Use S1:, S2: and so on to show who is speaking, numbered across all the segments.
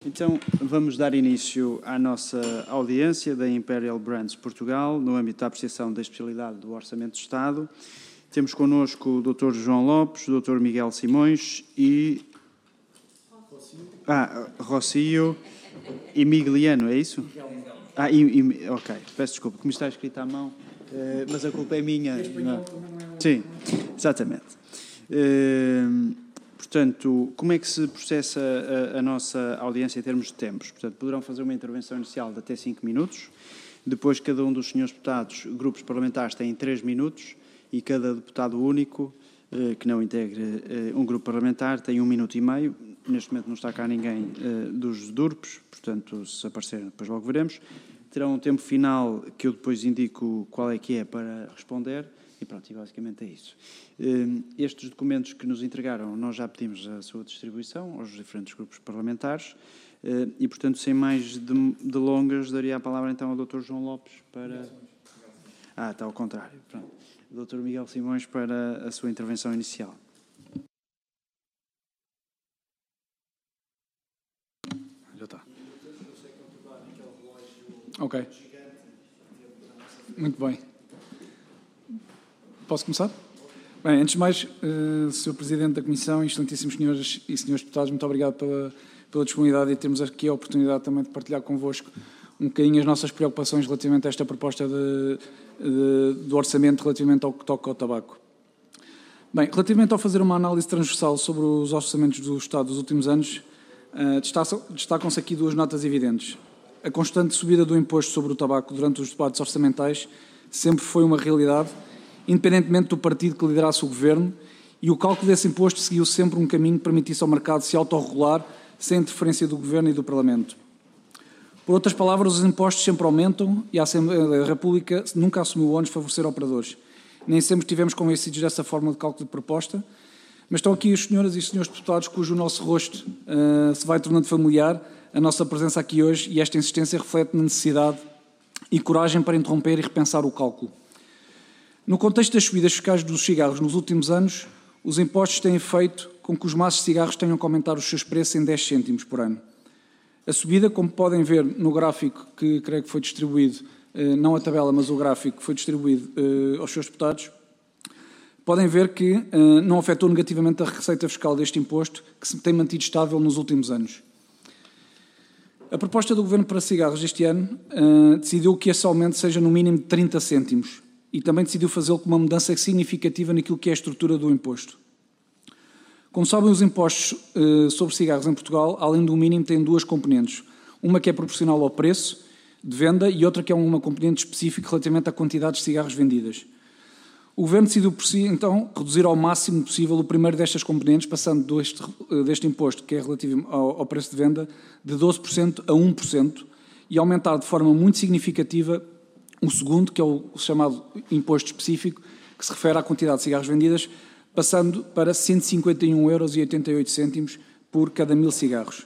S1: Então, vamos dar início à nossa audiência da Imperial Brands Portugal, no âmbito da apreciação da especialidade do Orçamento de Estado. Temos connosco o Dr. João Lopes, o Dr. Miguel Simões e... Rocio e Migliano, é isso? Ok, peço desculpa, como está escrito à mão, mas a culpa é minha. Não. Sim, exatamente. Portanto, como é que se processa a nossa audiência em termos de tempos? Portanto, poderão fazer uma intervenção inicial de até 5 minutos, depois cada um dos senhores deputados, grupos parlamentares, têm 3 minutos e cada deputado único, que não integre um grupo parlamentar, tem 1 minuto e meio. Neste momento não está cá ninguém dos grupos, portanto, se aparecer, depois logo veremos. Terão um tempo final que eu depois indico qual é que é para responder. E pronto, e basicamente é isso. Estes documentos que nos entregaram, nós já pedimos a sua distribuição aos diferentes grupos parlamentares e, portanto, sem mais delongas, daria a palavra então ao Dr. João Lopes para... está ao contrário. Pronto. Dr. Miguel Simões para a sua intervenção inicial. Já está.
S2: Ok. Muito bem. Posso começar? Bem, antes de mais, Sr. Presidente da Comissão, excelentíssimos senhores e senhores deputados, muito obrigado pela disponibilidade e termos aqui a oportunidade também de partilhar convosco um bocadinho as nossas preocupações relativamente a esta proposta do orçamento relativamente ao que toca ao tabaco. Bem, relativamente ao fazer uma análise transversal sobre os orçamentos do Estado dos últimos anos, destacam-se aqui 2 notas evidentes. A constante subida do imposto sobre o tabaco durante os debates orçamentais sempre foi uma realidade, independentemente do partido que liderasse o governo, e o cálculo desse imposto seguiu sempre um caminho que permitisse ao mercado se autorregular sem interferência do governo e do Parlamento. Por outras palavras, os impostos sempre aumentam e a Assembleia da República nunca assumiu o ônus de favorecer operadores. Nem sempre estivemos convencidos dessa forma de cálculo de proposta, mas estão aqui as senhoras e senhores deputados cujo nosso rosto se vai tornando familiar, a nossa presença aqui hoje, e esta insistência reflete na necessidade e coragem para interromper e repensar o cálculo. No contexto das subidas fiscais dos cigarros nos últimos anos, os impostos têm feito com que os maços de cigarros tenham que aumentar os seus preços em 10 cêntimos por ano. A subida, como podem ver no gráfico que creio que foi distribuído, não a tabela, mas o gráfico que foi distribuído aos seus deputados, podem ver que não afetou negativamente a receita fiscal deste imposto, que se tem mantido estável nos últimos anos. A proposta do Governo para cigarros este ano decidiu que esse aumento seja no mínimo de 30 cêntimos e também decidiu fazê-lo com uma mudança significativa naquilo que é a estrutura do imposto. Como sabem, os impostos sobre cigarros em Portugal, além do mínimo, têm 2 componentes. Uma que é proporcional ao preço de venda e outra que é uma componente específica relativamente à quantidade de cigarros vendidas. O Governo decidiu por si, então, reduzir ao máximo possível o primeiro destas componentes, passando deste imposto, que é relativo ao preço de venda, de 12% a 1%, e aumentar de forma muito significativa o segundo, que é o chamado imposto específico, que se refere à quantidade de cigarros vendidas, passando para 151,88 € por cada 1000 cigarros.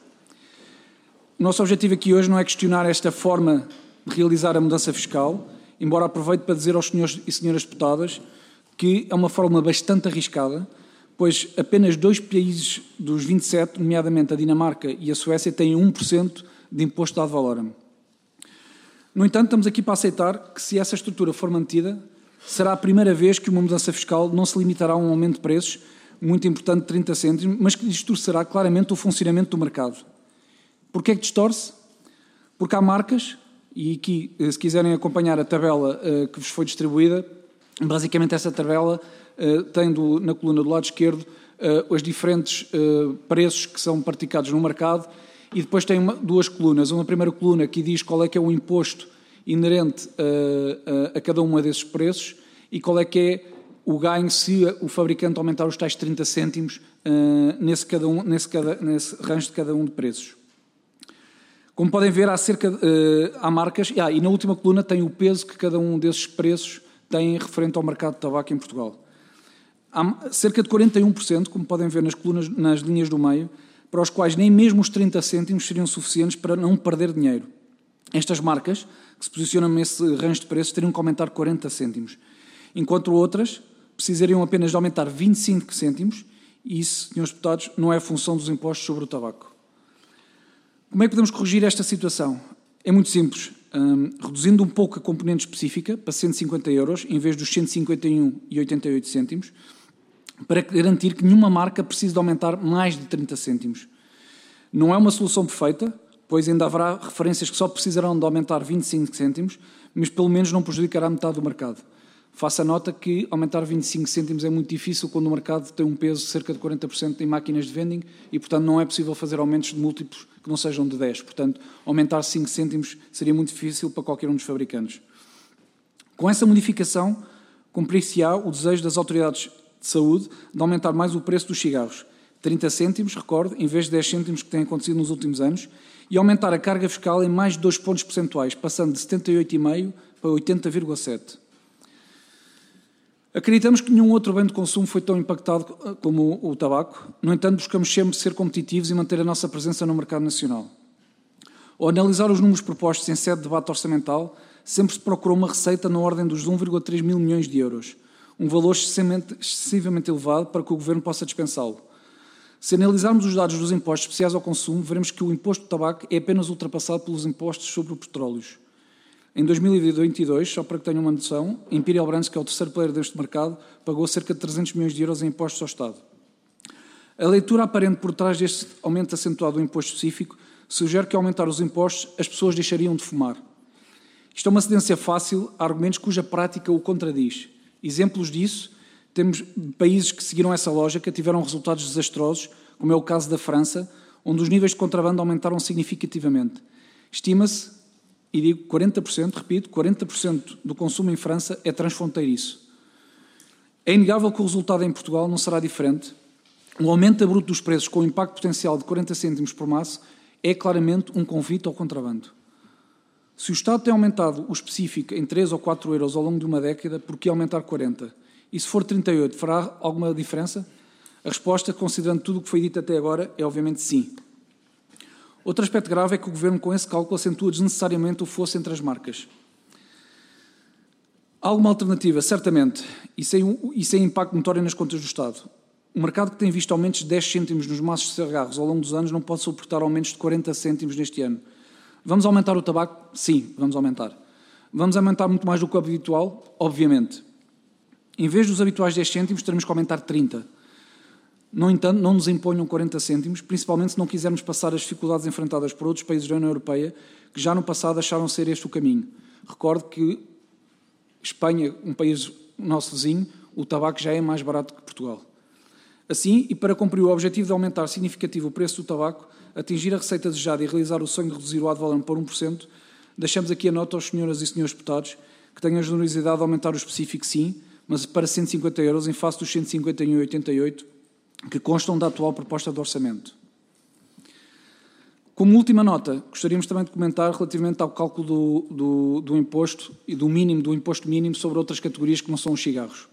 S2: O nosso objetivo aqui hoje não é questionar esta forma de realizar a mudança fiscal, embora aproveite para dizer aos senhores e senhoras deputadas que é uma forma bastante arriscada, pois apenas 2 países dos 27, nomeadamente a Dinamarca e a Suécia, têm 1% de imposto ad valorem. No entanto, estamos aqui para aceitar que, se essa estrutura for mantida, será a primeira vez que uma mudança fiscal não se limitará a um aumento de preços muito importante de 30 cêntimos, mas que distorcerá claramente o funcionamento do mercado. Porquê é que distorce? Porque há marcas, e aqui, se quiserem acompanhar a tabela que vos foi distribuída, basicamente essa tabela tem na coluna do lado esquerdo os diferentes preços que são praticados no mercado, e depois tem 2 colunas. Uma primeira coluna que diz qual é que é o imposto inerente a cada uma desses preços e qual é que é o ganho se o fabricante aumentar os tais 30 cêntimos nesse range de cada um de preços. Como podem ver, há marcas, e na última coluna tem o peso que cada um desses preços tem referente ao mercado de tabaco em Portugal. Há cerca de 41%, como podem ver nas linhas do meio, para os quais nem mesmo os 30 cêntimos seriam suficientes para não perder dinheiro. Estas marcas, que se posicionam nesse range de preços, teriam que aumentar 40 cêntimos, enquanto outras precisariam apenas de aumentar 25 cêntimos, e isso, senhores deputados, não é função dos impostos sobre o tabaco. Como é que podemos corrigir esta situação? É muito simples. Reduzindo um pouco a componente específica para 150 euros, em vez dos 151,88 cêntimos, para garantir que nenhuma marca precise de aumentar mais de 30 cêntimos. Não é uma solução perfeita, pois ainda haverá referências que só precisarão de aumentar 25 cêntimos, mas pelo menos não prejudicará metade do mercado. Faça a nota que aumentar 25 cêntimos é muito difícil quando o mercado tem um peso de cerca de 40% em máquinas de vending e, portanto, não é possível fazer aumentos de múltiplos que não sejam de 10. Portanto, aumentar 5 cêntimos seria muito difícil para qualquer um dos fabricantes. Com essa modificação, cumprir-se-á o desejo das autoridades de saúde de aumentar mais o preço dos cigarros. 30 cêntimos, recordo, em vez de 10 cêntimos que tem acontecido nos últimos anos, e aumentar a carga fiscal em mais de 2 pontos percentuais, passando de 78,5% para 80,7%. Acreditamos que nenhum outro bem de consumo foi tão impactado como o tabaco. No entanto, buscamos sempre ser competitivos e manter a nossa presença no mercado nacional. Ao analisar os números propostos em sede de debate orçamental, sempre se procurou uma receita na ordem dos 1,3 mil milhões de euros, um valor excessivamente elevado para que o Governo possa dispensá-lo. Se analisarmos os dados dos impostos especiais ao consumo, veremos que o imposto do tabaco é apenas ultrapassado pelos impostos sobre o petróleo. Em 2022, só para que tenham uma noção, a Imperial Brands, que é o terceiro player deste mercado, pagou cerca de 300 milhões de euros em impostos ao Estado. A leitura aparente por trás deste aumento acentuado do imposto específico sugere que, ao aumentar os impostos, as pessoas deixariam de fumar. Isto é uma cedência fácil a argumentos cuja prática o contradiz. Exemplos disso, temos países que seguiram essa lógica, tiveram resultados desastrosos, como é o caso da França, onde os níveis de contrabando aumentaram significativamente. Estima-se, e digo 40%, repito, 40% do consumo em França é transfronteiriço. É inegável que o resultado em Portugal não será diferente. O aumento abrupto dos preços com o impacto potencial de 40 cêntimos por maço é claramente um convite ao contrabando. Se o Estado tem aumentado o específico em 3 ou 4 euros ao longo de uma década, por que aumentar 40? E se for 38, fará alguma diferença? A resposta, considerando tudo o que foi dito até agora, é obviamente sim. Outro aspecto grave é que o Governo, com esse cálculo, acentua desnecessariamente o fosso entre as marcas. Há alguma alternativa, certamente, e sem impacto notório nas contas do Estado. O mercado que tem visto aumentos de 10 cêntimos nos maços de cigarros ao longo dos anos não pode suportar aumentos de 40 cêntimos neste ano. Vamos aumentar o tabaco? Sim, vamos aumentar. Vamos aumentar muito mais do que o habitual? Obviamente. Em vez dos habituais 10 cêntimos, teremos que aumentar 30. No entanto, não nos imponham 40 cêntimos, principalmente se não quisermos passar as dificuldades enfrentadas por outros países da União Europeia, que já no passado acharam ser este o caminho. Recordo que Espanha, um país nosso vizinho, o tabaco já é mais barato que Portugal. Assim, e para cumprir o objetivo de aumentar significativo o preço do tabaco, atingir a receita desejada e realizar o sonho de reduzir o ad valorem por 1%, deixamos aqui a nota aos senhoras e senhores deputados que tenham a generosidade de aumentar o específico sim, mas para 150 euros em face dos 151,88 que constam da atual proposta de orçamento. Como última nota, gostaríamos também de comentar relativamente ao cálculo do imposto e do imposto mínimo sobre outras categorias que não são os cigarros.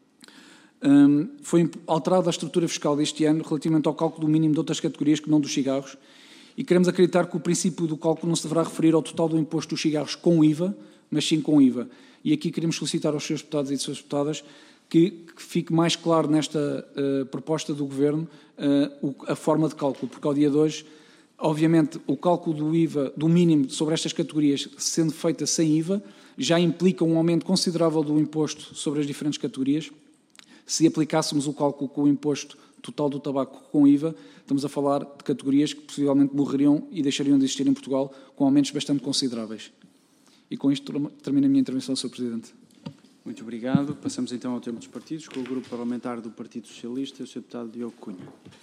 S2: Foi alterada a estrutura fiscal deste ano relativamente ao cálculo do mínimo de outras categorias que não dos cigarros e queremos acreditar que o princípio do cálculo não se deverá referir ao total do imposto dos cigarros com IVA, mas sim com IVA. E aqui queremos solicitar aos seus deputados e suas deputadas que fique mais claro nesta proposta do Governo a forma de cálculo, porque ao dia de hoje, obviamente, o cálculo do IVA, do mínimo sobre estas categorias, sendo feita sem IVA, já implica um aumento considerável do imposto sobre as diferentes categorias. Se aplicássemos o cálculo com o imposto total do tabaco com IVA, estamos a falar de categorias que possivelmente morreriam e deixariam de existir em Portugal com aumentos bastante consideráveis. E com isto termino a minha intervenção, Sr. Presidente.
S1: Muito obrigado. Passamos então ao termo dos partidos, com o Grupo Parlamentar do Partido Socialista, o Sr. Deputado Diogo Cunha.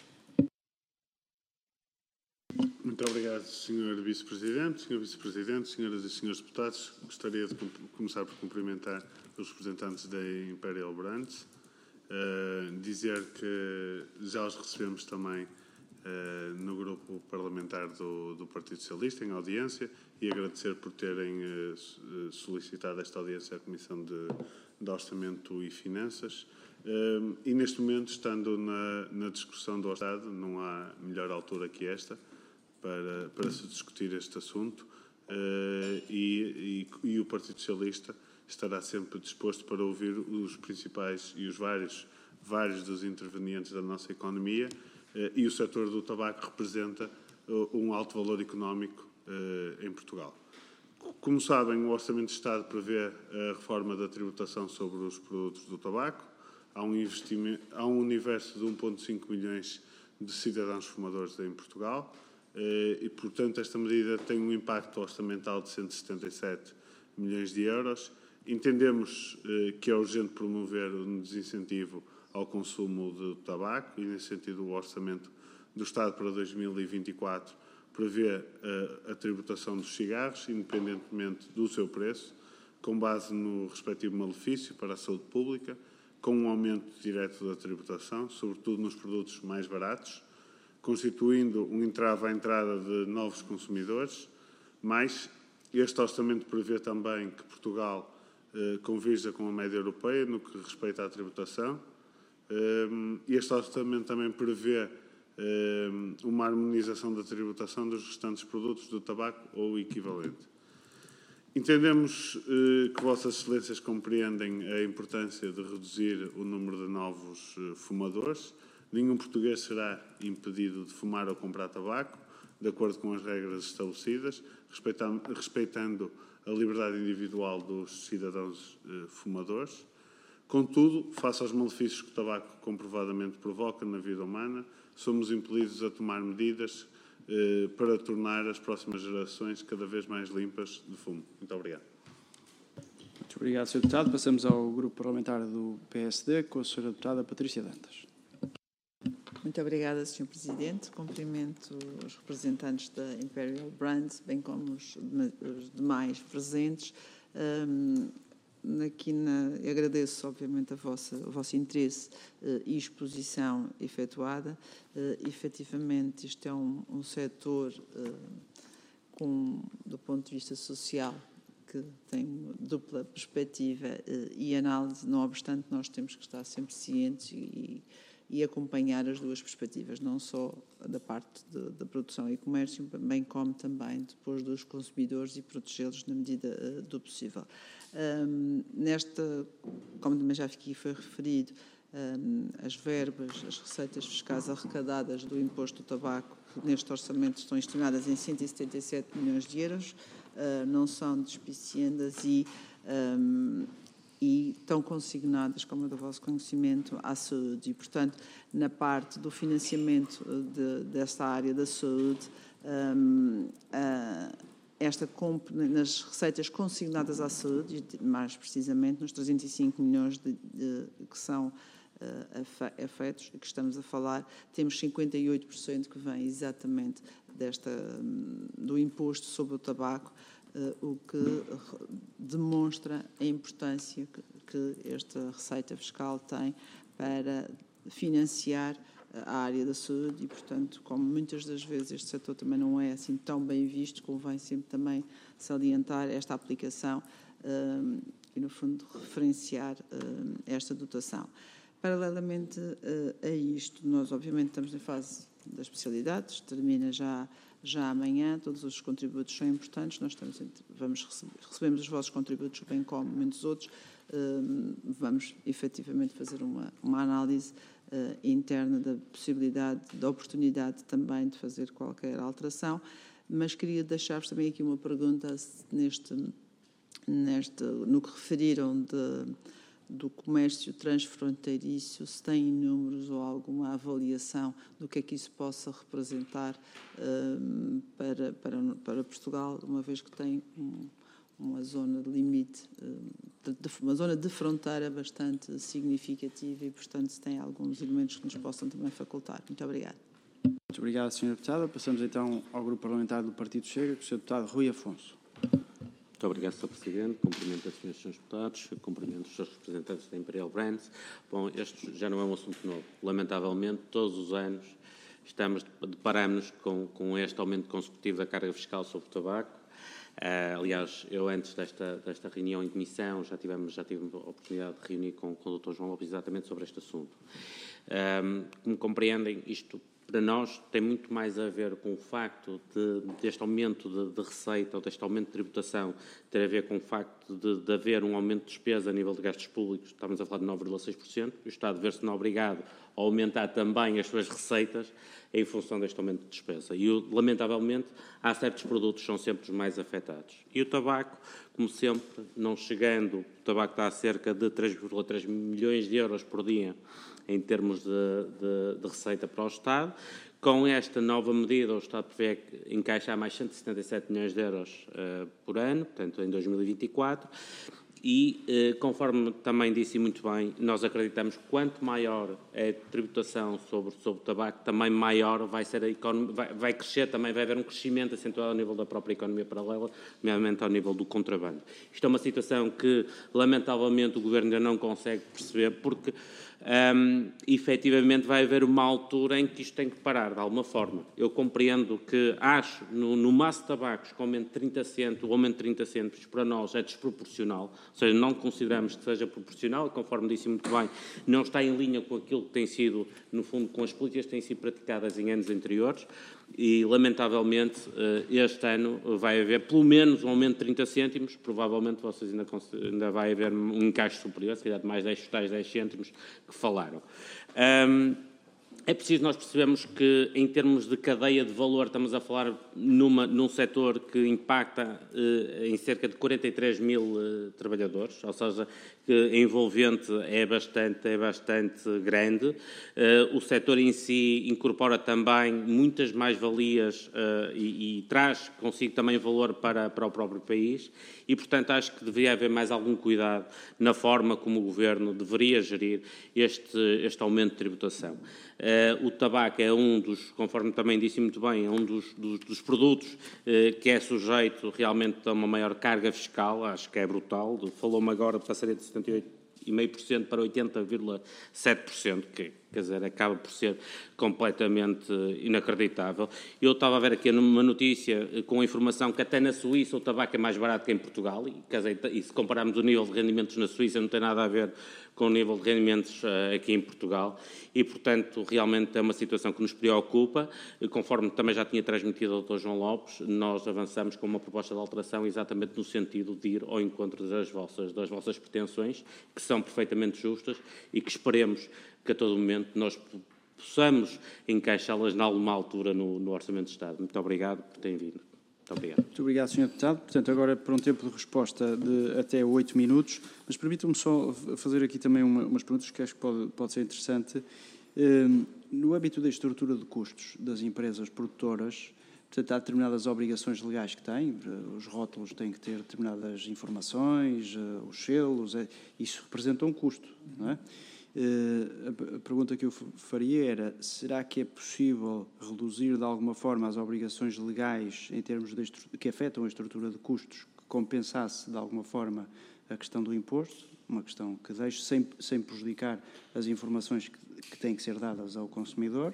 S3: Muito obrigado, Sr. Vice-Presidente. Sr. Vice-Presidente, senhoras e senhores deputados, gostaria de começar por cumprimentar os representantes da Imperial Brands, dizer que já os recebemos também no grupo parlamentar do Partido Socialista, em audiência, e agradecer por terem solicitado esta audiência à Comissão de Orçamento e Finanças. E neste momento, estando na discussão do Estado, não há melhor altura que esta para se discutir este assunto, e o Partido Socialista estará sempre disposto para ouvir os principais e os vários dos intervenientes da nossa economia, e o setor do tabaco representa um alto valor económico em Portugal. Como sabem, o Orçamento de Estado prevê a reforma da tributação sobre os produtos do tabaco. Há um universo de 1,5 milhões de cidadãos fumadores em Portugal e, portanto, esta medida tem um impacto orçamental de 177 milhões de euros. Entendemos que é urgente promover um desincentivo ao consumo de tabaco e, nesse sentido, o Orçamento do Estado para 2024 prevê a tributação dos cigarros, independentemente do seu preço, com base no respectivo malefício para a saúde pública, com um aumento direto da tributação, sobretudo nos produtos mais baratos, constituindo um entrave à entrada de novos consumidores, mas este orçamento prevê também que Portugal convirja com a média europeia no que respeita à tributação. Este orçamento também prevê uma harmonização da tributação dos restantes produtos do tabaco ou equivalente. Entendemos que Vossas Excelências compreendem a importância de reduzir o número de novos fumadores. Nenhum português será impedido de fumar ou comprar tabaco, de acordo com as regras estabelecidas, respeitando a liberdade individual dos cidadãos fumadores. Contudo, face aos malefícios que o tabaco comprovadamente provoca na vida humana, somos impelidos a tomar medidas para tornar as próximas gerações cada vez mais limpas de fumo. Muito obrigado.
S1: Muito obrigado, Sr. Deputado. Passamos ao Grupo Parlamentar do PSD, com a Sra. Deputada Patrícia Dantas.
S4: Muito obrigada, Sr. Presidente. Cumprimento os representantes da Imperial Brands, bem como os demais presentes. Agradeço, obviamente, o vosso interesse e exposição efetuada. Efetivamente, isto é um setor, do ponto de vista social, que tem dupla perspectiva e análise. Não obstante, nós temos que estar sempre cientes e acompanhar as duas perspectivas, não só da parte da produção e comércio, bem como também depois dos consumidores e protegê-los na medida do possível. Como também já aqui foi referido, as verbas, as receitas fiscais arrecadadas do imposto do tabaco, que neste orçamento estão estimadas em 177 milhões de euros, não são despiciendas e estão consignadas, como é do vosso conhecimento, à saúde. E, portanto, na parte do financiamento desta área da saúde, nas receitas consignadas à saúde, mais precisamente nos 305 milhões que são afetos, que estamos a falar, temos 58% que vem exatamente do imposto sobre o tabaco, o que demonstra a importância que esta receita fiscal tem para financiar a área da saúde e, portanto, como muitas das vezes este setor também não é assim tão bem visto, convém sempre também salientar esta aplicação e, no fundo, referenciar esta dotação. Paralelamente a isto, nós obviamente estamos na fase das especialidades, termina já amanhã, todos os contributos são importantes, nós recebemos os vossos contributos, bem como muitos outros, vamos efetivamente fazer uma análise interna da possibilidade, da oportunidade também de fazer qualquer alteração, mas queria deixar-vos também aqui uma pergunta no que referiram do comércio transfronteiriço, se têm números ou alguma avaliação do que é que isso possa representar para Portugal, uma vez que tem uma zona de limite, uma zona de fronteira bastante significativa e, portanto, se tem alguns elementos que nos possam também facultar. Muito obrigada.
S1: Muito obrigado, Sra. Deputada. Passamos então ao Grupo Parlamentar do Partido Chega, com o Sr. Deputado Rui Afonso.
S5: Muito obrigado, Sr. Presidente. Cumprimento as senhoras e senhores deputados, cumprimento os seus representantes da Imperial Brands. Bom, este já não é um assunto novo. Lamentavelmente, todos os anos deparamos-nos com este aumento consecutivo da carga fiscal sobre o tabaco. Aliás, eu antes desta reunião em comissão já tive a oportunidade de reunir com o Dr. João Lopes exatamente sobre este assunto. Como compreendem, isto para nós tem muito mais a ver com o facto deste aumento de receita ou deste aumento de tributação ter a ver com o facto de haver um aumento de despesa a nível de gastos públicos, estamos a falar de 9,6%, e o Estado ver-se obrigado a aumentar também as suas receitas em função deste aumento de despesa. E, lamentavelmente, há certos produtos que são sempre os mais afetados. E o tabaco, como sempre, não chegando, o tabaco está a cerca de 3,3 milhões de euros por dia em termos de receita para o Estado. Com esta nova medida, o Estado prevê encaixar mais 177 milhões de euros por ano, portanto, em 2024. E, conforme também disse muito bem, nós acreditamos que quanto maior é a tributação sobre o tabaco, também maior vai ser a economia, vai crescer, também vai haver um crescimento acentuado ao nível da própria economia paralela, nomeadamente ao nível do contrabando. Isto é uma situação que, lamentavelmente, o Governo ainda não consegue perceber, porque efetivamente vai haver uma altura em que isto tem que parar, de alguma forma. Eu compreendo que acho, no maço de tabacos, que o aumento de 30 cêntimos para nós é desproporcional, ou seja, não consideramos que seja proporcional, conforme disse muito bem, não está em linha com aquilo que tem sido, no fundo, com as políticas que têm sido praticadas em anos anteriores, e, lamentavelmente, este ano vai haver pelo menos um aumento de 30 cêntimos, provavelmente vocês ainda vai haver um encaixe superior, se calhar de mais 10 cêntimos que falaram. É preciso nós percebermos que, em termos de cadeia de valor, estamos a falar num setor que impacta em cerca de 43 mil trabalhadores, ou seja, que envolvente é bastante grande. O setor em si incorpora também muitas mais-valias e traz consigo também valor para o próprio país e, portanto, acho que deveria haver mais algum cuidado na forma como o Governo deveria gerir este aumento de tributação. O tabaco é um dos, conforme também disse muito bem, é um dos produtos que é sujeito realmente a uma maior carga fiscal, acho que é brutal. Falou-me agora de passaria de 78,5% para 80,7%, que, quer dizer, acaba por ser completamente inacreditável. Eu estava a ver aqui numa notícia com a informação que até na Suíça o tabaco é mais barato que em Portugal, e, quer dizer, e se compararmos o nível de rendimentos na Suíça não tem nada a ver com o nível de rendimentos aqui em Portugal e, portanto, realmente é uma situação que nos preocupa. Conforme também já tinha transmitido ao Dr. João Lopes, nós avançamos com uma proposta de alteração exatamente no sentido de ir ao encontro das vossas pretensões, que são perfeitamente justas e que esperemos que a todo momento nós possamos encaixá-las em alguma altura no Orçamento de Estado. Muito obrigado por terem vindo. Muito obrigado.
S1: Muito obrigado, Sr. Deputado. Portanto, agora para um tempo de resposta de até 8 minutos, mas permitam-me só fazer aqui também umas perguntas que acho que pode ser interessante. No âmbito da estrutura de custos das empresas produtoras, portanto, há determinadas obrigações legais que têm, os rótulos têm que ter determinadas informações, os selos, isso representa um custo, não é? A pergunta que eu faria era, será que é possível reduzir de alguma forma as obrigações legais em termos que afetam a estrutura de custos, que compensasse de alguma forma a questão do imposto, uma questão que deixe sem prejudicar as informações que têm que ser dadas ao consumidor,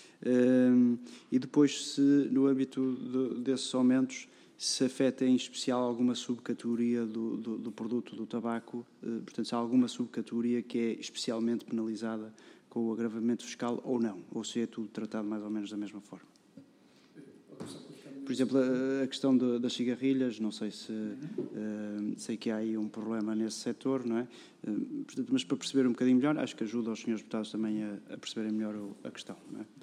S1: e depois se no âmbito desses aumentos se afeta em especial alguma subcategoria do produto do tabaco, portanto, se há alguma subcategoria que é especialmente penalizada com o agravamento fiscal ou não, ou se é tudo tratado mais ou menos da mesma forma. Por exemplo, a questão das cigarrilhas, não sei se sei que há aí um problema nesse setor, não é? Portanto, mas para perceber um bocadinho melhor, acho que ajuda os senhores deputados também a perceberem melhor a questão, não é?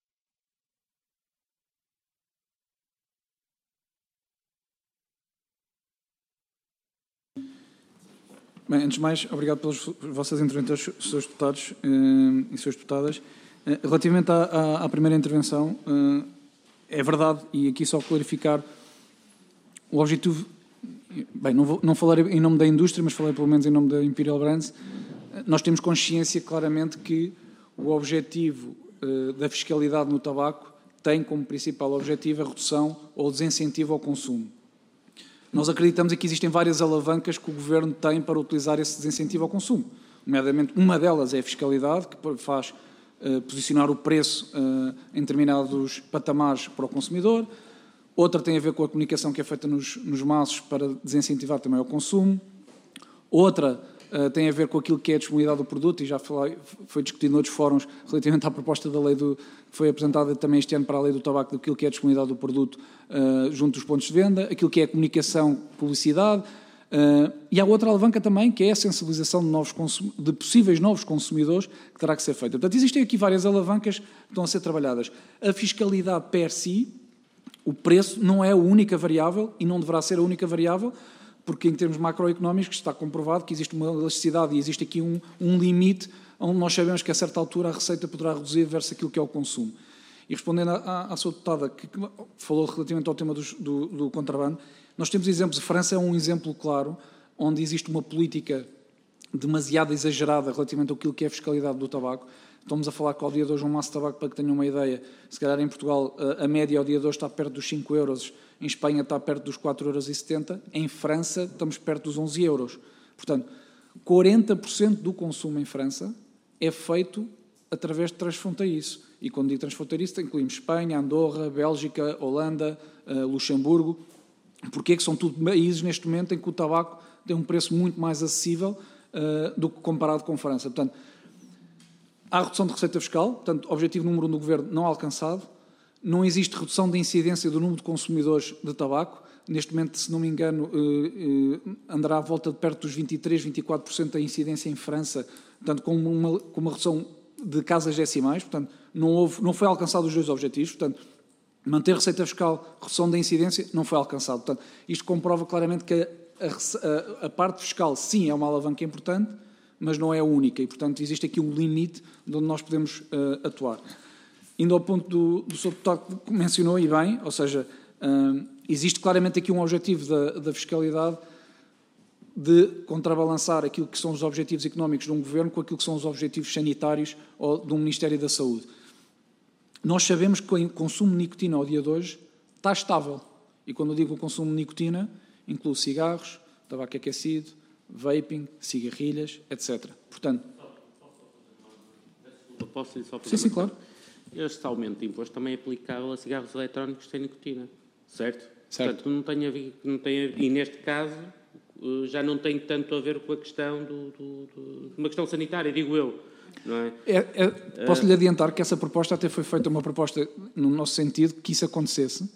S2: Bem, antes de mais, obrigado pelas vossas intervenções, Srs. Deputados e Srs. Deputadas. Relativamente à primeira intervenção, é verdade, e aqui só clarificar, o objetivo, bem, não falarei em nome da indústria, mas falei pelo menos em nome da Imperial Brands, nós temos consciência claramente que o objetivo da fiscalidade no tabaco tem como principal objetivo a redução ou desincentivo ao consumo. Nós acreditamos que existem várias alavancas que o Governo tem para utilizar esse desincentivo ao consumo. Nomeadamente, uma delas é a fiscalidade, que faz posicionar o preço em determinados patamares para o consumidor. Outra tem a ver com a comunicação que é feita nos maços para desincentivar também o consumo. Outra tem a ver com aquilo que é a disponibilidade do produto, e já foi discutido noutros fóruns relativamente à proposta da lei que foi apresentada também este ano para a lei do tabaco, daquilo que é a disponibilidade do produto junto dos pontos de venda, aquilo que é a comunicação, publicidade, e há outra alavanca também, que é a sensibilização de possíveis novos consumidores, que terá que ser feita. Portanto, existem aqui várias alavancas que estão a ser trabalhadas. A fiscalidade per si, o preço, não é a única variável e não deverá ser a única variável, porque em termos macroeconómicos está comprovado que existe uma elasticidade e existe aqui um limite onde nós sabemos que a certa altura a receita poderá reduzir versus aquilo que é o consumo. E respondendo à sua deputada, que falou relativamente ao tema do contrabando, nós temos exemplos. A França é um exemplo claro, onde existe uma política demasiado exagerada relativamente àquilo que é a fiscalidade do tabaco. Estamos a falar que ao dia de hoje um maço de tabaco, para que tenham uma ideia, se calhar em Portugal a média ao dia de hoje está perto dos 5 euros, em Espanha está perto dos 4,70 euros, em França estamos perto dos 11 euros. Portanto, 40% do consumo em França é feito através de transfronteiriço. E quando digo transfronteiriço, incluímos Espanha, Andorra, Bélgica, Holanda, Luxemburgo. Porque é que são tudo países neste momento em que o tabaco tem um preço muito mais acessível do que comparado com a França. Portanto, há redução de receita fiscal, portanto, objetivo número 1 do Governo não alcançado. Não existe redução da incidência do número de consumidores de tabaco. Neste momento, se não me engano, andará à volta de perto dos 23%, 24% da incidência em França, portanto, com uma redução de casas decimais. Portanto, não foi alcançado os dois objetivos. Portanto, manter receita fiscal, redução da incidência, não foi alcançado. Portanto, isto comprova claramente que a parte fiscal, sim, é uma alavanca importante, mas não é a única. E, portanto, existe aqui um limite de onde nós podemos atuar. Indo ao ponto do Sr. Deputado que mencionou, e bem, ou seja, existe claramente aqui um objetivo da fiscalidade de contrabalançar aquilo que são os objetivos económicos de um governo com aquilo que são os objetivos sanitários ou de um Ministério da Saúde. Nós sabemos que o consumo de nicotina ao dia de hoje está estável. E quando eu digo o consumo de nicotina, inclui cigarros, tabaco aquecido, vaping, cigarrilhas, etc. Portanto...
S5: Posso só fazer
S2: sim, claro.
S5: Este aumento de imposto também é aplicável a cigarros eletrónicos sem nicotina, certo?
S2: Certo.
S5: Portanto, e neste caso já não tem tanto a ver com a questão de uma questão sanitária, digo eu. Não é?
S2: Posso-lhe adiantar que essa proposta até foi feita uma proposta no nosso sentido que isso acontecesse,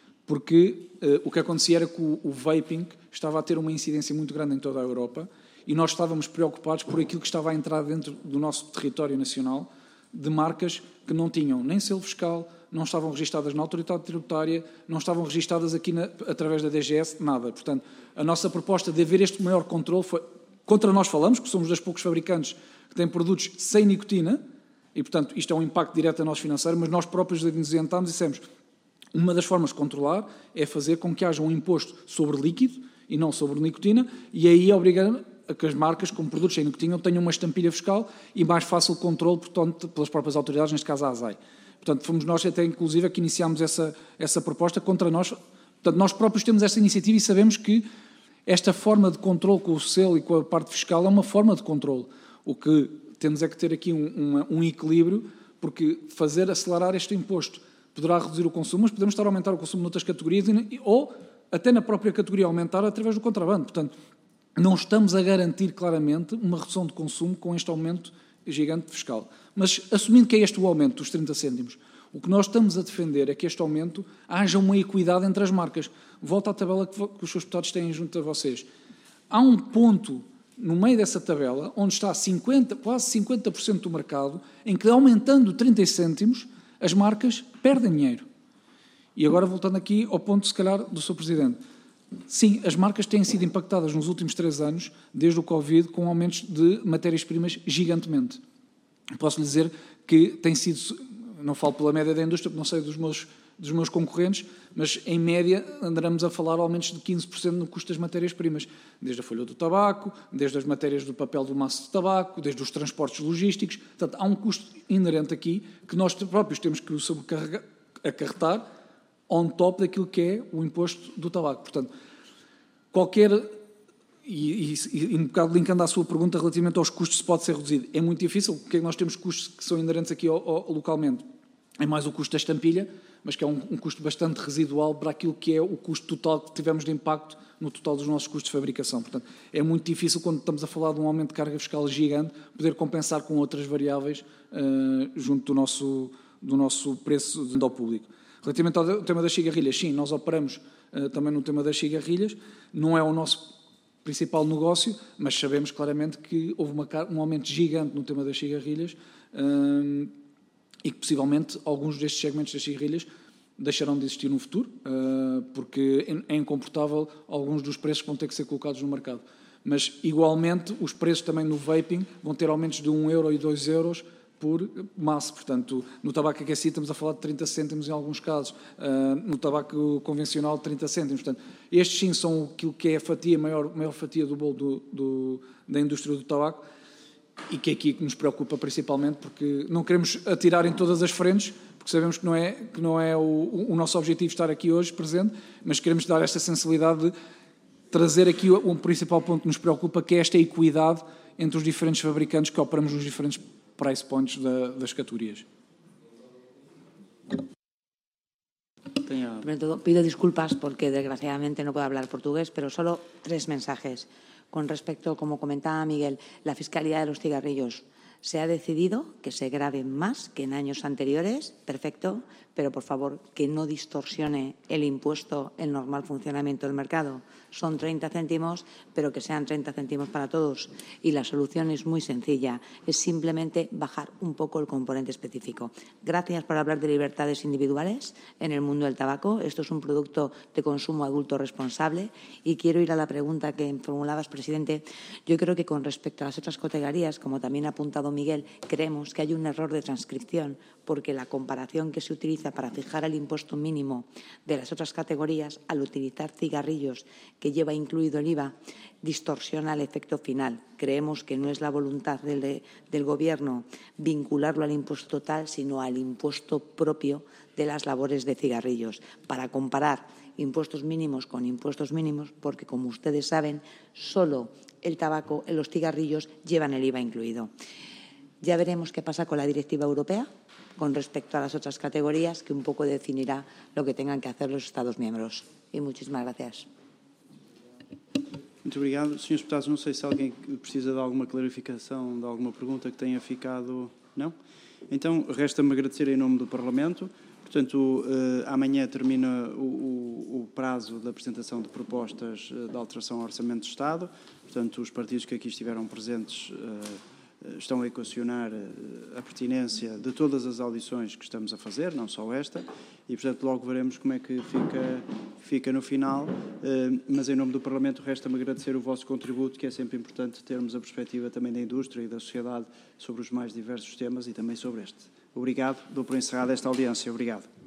S2: porque o que acontecia era que o vaping estava a ter uma incidência muito grande em toda a Europa e nós estávamos preocupados por aquilo que estava a entrar dentro do nosso território nacional de marcas que não tinham nem selo fiscal, não estavam registadas na autoridade tributária, não estavam registadas aqui através da DGS, nada. Portanto, a nossa proposta de haver este maior controle foi... Contra nós falamos, que somos dos poucos fabricantes que têm produtos sem nicotina, e, portanto, isto é um impacto direto a nós financeiro, mas nós próprios nos isentámos e dissemos uma das formas de controlar é fazer com que haja um imposto sobre líquido e não sobre nicotina, e aí obrigar a que as marcas, com produtos sem nicotina, tenham uma estampilha fiscal e mais fácil controle, portanto, pelas próprias autoridades, neste caso a ASAI. Portanto, fomos nós até, inclusive, que iniciámos essa proposta contra nós. Portanto, nós próprios temos essa iniciativa e sabemos que esta forma de controle com o selo e com a parte fiscal é uma forma de controle. O que temos é que ter aqui um equilíbrio, porque fazer acelerar este imposto poderá reduzir o consumo, mas podemos estar a aumentar o consumo noutras categorias ou até na própria categoria aumentar através do contrabando. Portanto, não estamos a garantir claramente uma redução de consumo com este aumento gigante fiscal. Mas assumindo que é este o aumento dos 30 cêntimos, o que nós estamos a defender é que este aumento haja uma equidade entre as marcas. Volto à tabela que os seus deputados têm junto a vocês. Há um ponto no meio dessa tabela onde está quase 50% do mercado, em que aumentando 30 cêntimos, as marcas perdem dinheiro. E agora voltando aqui ao ponto, se calhar, do Sr. Presidente. Sim, as marcas têm sido impactadas nos últimos 3 anos, desde o Covid, com aumentos de matérias-primas gigantemente. Posso lhe dizer que tem sido, não falo pela média da indústria, porque não sei dos meus concorrentes, mas em média andaremos a falar aumentos de 15% no custo das matérias-primas, desde a folha do tabaco, desde as matérias do papel do maço de tabaco, desde os transportes logísticos. Portanto, há um custo inerente aqui que nós próprios temos que acarretar on top daquilo que é o imposto do tabaco. Portanto, e um bocado linkando à sua pergunta relativamente aos custos, se pode ser reduzido. É muito difícil, porque nós temos custos que são inerentes aqui localmente. É mais o custo da estampilha, mas que é um custo bastante residual para aquilo que é o custo total que tivemos de impacto no total dos nossos custos de fabricação. Portanto, é muito difícil, quando estamos a falar de um aumento de carga fiscal gigante, poder compensar com outras variáveis junto do nosso preço ao público. Relativamente ao tema das cigarrilhas, sim, nós operamos também no tema das cigarrilhas, não é o nosso principal negócio, mas sabemos claramente que houve um aumento gigante no tema das cigarrilhas e que possivelmente alguns destes segmentos das cigarrilhas deixarão de existir no futuro, porque é incomportável alguns dos preços que vão ter que ser colocados no mercado. Mas, igualmente, os preços também no vaping vão ter aumentos de 1 euro e 2 euros por massa. Portanto, no tabaco aquecido estamos a falar de 30 cêntimos em alguns casos, no tabaco convencional 30 cêntimos. Portanto, estes sim são aquilo que é a maior fatia do bolo da indústria do tabaco e que é aqui que nos preocupa principalmente, porque não queremos atirar em todas as frentes, porque sabemos que não é o nosso objetivo estar aqui hoje presente, mas queremos dar esta sensibilidade de trazer aqui um principal ponto que nos preocupa, que é esta equidade entre os diferentes fabricantes que operamos nos diferentes price points das categorias.
S6: Primero de todo, pido disculpas porque desgraciadamente no puedo hablar portugués, pero solo 3 mensajes. Con respecto, como comentaba Miguel, la fiscalidad de los cigarrillos. Se ha decidido que se grave más que en años anteriores, perfecto, pero por favor que no distorsione el impuesto, el normal funcionamiento del mercado. Son 30 céntimos, pero que sean 30 céntimos para todos. Y la solución es muy sencilla, es simplemente bajar un poco el componente específico. Gracias por hablar de libertades individuales en el mundo del tabaco. Esto es un producto de consumo adulto responsable. Y quiero ir a la pregunta que formulabas, presidente. Yo creo que con respecto a las otras categorías, como también ha apuntado Miguel, creemos que hay un error de transcripción porque la comparación que se utiliza para fijar el impuesto mínimo de las otras categorías, al utilizar cigarrillos que lleva incluido el IVA, distorsiona el efecto final. Creemos que no es la voluntad del Gobierno vincularlo al impuesto total, sino al impuesto propio de las labores de cigarrillos, para comparar impuestos mínimos con impuestos mínimos, porque, como ustedes saben, solo el tabaco, los cigarrillos llevan el IVA incluido. Ya veremos qué pasa con la directiva europea con respecto a las otras categorías, que un poco definirá lo que tengan que hacer los Estados miembros. Y muchísimas gracias.
S1: Muito obrigado. Senhores deputados, não sei se alguém precisa de alguma clarificação, de alguma pergunta que tenha ficado... Não? Então, resta-me agradecer em nome do Parlamento. Portanto, amanhã termina o prazo da apresentação de propostas de alteração ao Orçamento de Estado. Portanto, os partidos que aqui estiveram presentes estão a equacionar a pertinência de todas as audições que estamos a fazer, não só esta, e, portanto, logo veremos como é que fica no final, mas em nome do Parlamento resta-me agradecer o vosso contributo, que é sempre importante termos a perspectiva também da indústria e da sociedade sobre os mais diversos temas e também sobre este. Obrigado, dou por encerrada esta audiência. Obrigado.